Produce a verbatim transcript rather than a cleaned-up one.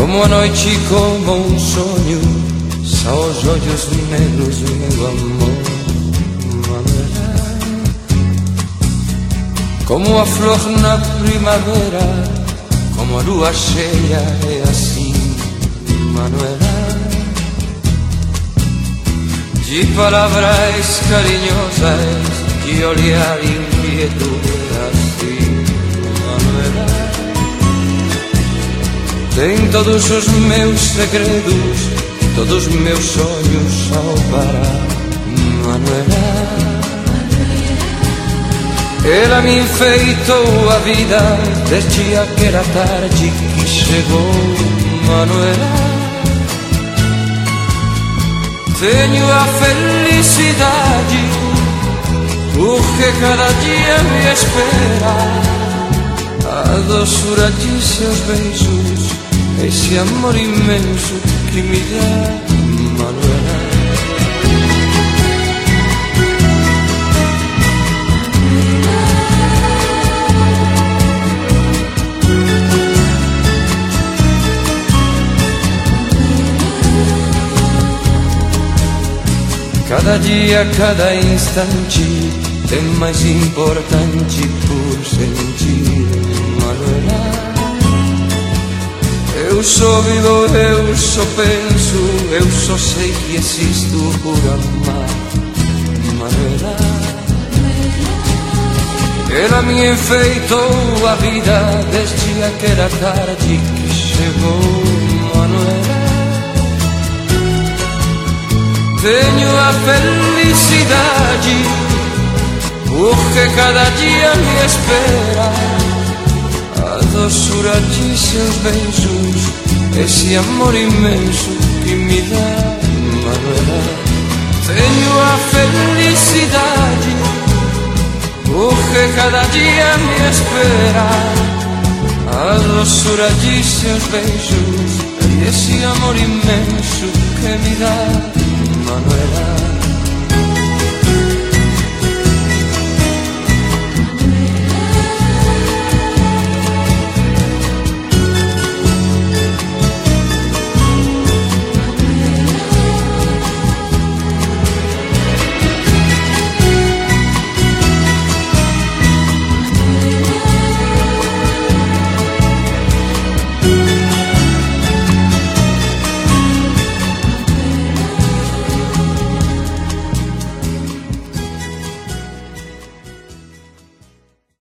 Como a noite, como um sonho, só os olhos negros, meu amor, Manuela. Como a flor na primavera, como a lua cheia, é assim, Manuela. De palavras carinhosas, de olhar inquieto, é assim, Manuela. Tem todos os meus segredos, todos meus sonhos ao parar, Manuela. Ela me enfeitou a vida desde aquela tarde que chegou, Manuela. Tenho a felicidade porque cada dia me espera a doçura de seus beijos, esse amor imenso que me dá, Manuela. Cada dia, cada instante é mais importante por sentir, Manuela. Eu só vivo, eu só penso, eu só sei que existo por amar, Manuela. Ela me enfeitou a vida desde aquela tarde que chegou, Manuela. Tenho a felicidade porque cada dia me espera a doçura de seus beijos, esse amor imenso que me dá, Manuela. Tenho a felicidade porque cada dia me espera a doçura de seus beijos, esse amor imenso que me dá, Manuela.